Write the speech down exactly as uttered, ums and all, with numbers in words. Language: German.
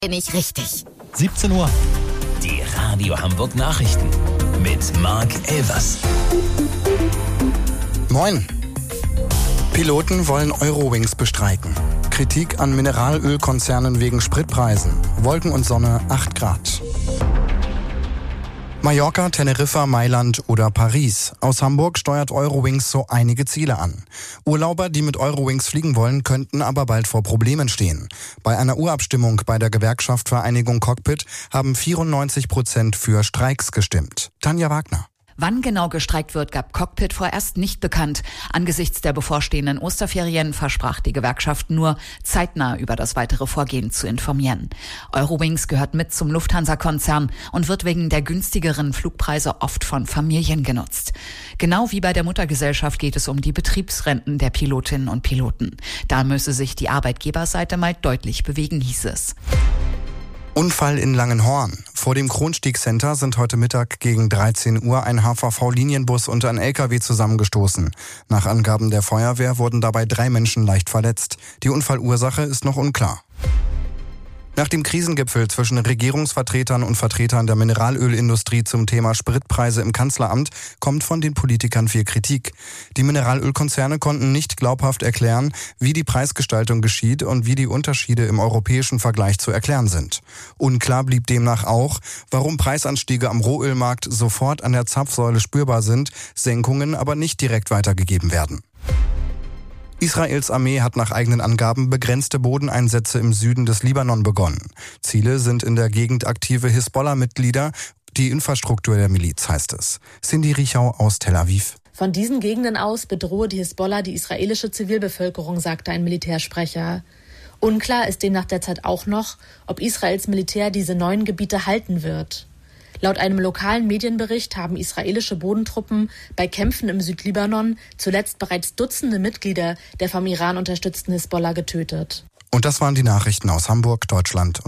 Bin ich richtig. siebzehn Uhr. Die Radio Hamburg Nachrichten mit Marc Elvers. Moin. Piloten wollen Eurowings bestreiken. Kritik an Mineralölkonzernen wegen Spritpreisen. Wolken und Sonne acht Grad. Mallorca, Teneriffa, Mailand oder Paris. Aus Hamburg steuert Eurowings so einige Ziele an. Urlauber, die mit Eurowings fliegen wollen, könnten aber bald vor Problemen stehen. Bei einer Urabstimmung bei der Gewerkschaft Vereinigung Cockpit haben vierundneunzig Prozent für Streiks gestimmt. Tanja Wagner. Wann genau gestreikt wird, gab Cockpit vorerst nicht bekannt. Angesichts der bevorstehenden Osterferien versprach die Gewerkschaft nur, zeitnah über das weitere Vorgehen zu informieren. Eurowings gehört mit zum Lufthansa-Konzern und wird wegen der günstigeren Flugpreise oft von Familien genutzt. Genau wie bei der Muttergesellschaft geht es um die Betriebsrenten der Pilotinnen und Piloten. Da müsse sich die Arbeitgeberseite mal deutlich bewegen, hieß es. Unfall in Langenhorn. Vor dem Kronstieg-Center sind heute Mittag gegen dreizehn Uhr ein H V V-Linienbus und ein L K W zusammengestoßen. Nach Angaben der Feuerwehr wurden dabei drei Menschen leicht verletzt. Die Unfallursache ist noch unklar. Nach dem Krisengipfel zwischen Regierungsvertretern und Vertretern der Mineralölindustrie zum Thema Spritpreise im Kanzleramt kommt von den Politikern viel Kritik. Die Mineralölkonzerne konnten nicht glaubhaft erklären, wie die Preisgestaltung geschieht und wie die Unterschiede im europäischen Vergleich zu erklären sind. Unklar blieb demnach auch, warum Preisanstiege am Rohölmarkt sofort an der Zapfsäule spürbar sind, Senkungen aber nicht direkt weitergegeben werden. Israels Armee hat nach eigenen Angaben begrenzte Bodeneinsätze im Süden des Libanon begonnen. Ziele sind in der Gegend aktive Hisbollah-Mitglieder, die Infrastruktur der Miliz, heißt es. Cindy Riechau aus Tel Aviv. Von diesen Gegenden aus bedrohe die Hisbollah die israelische Zivilbevölkerung, sagte ein Militärsprecher. Unklar ist demnach derzeit auch noch, ob Israels Militär diese neuen Gebiete halten wird. Laut einem lokalen Medienbericht haben israelische Bodentruppen bei Kämpfen im Südlibanon zuletzt bereits Dutzende Mitglieder der vom Iran unterstützten Hisbollah getötet. Und das waren die Nachrichten aus Hamburg, Deutschland und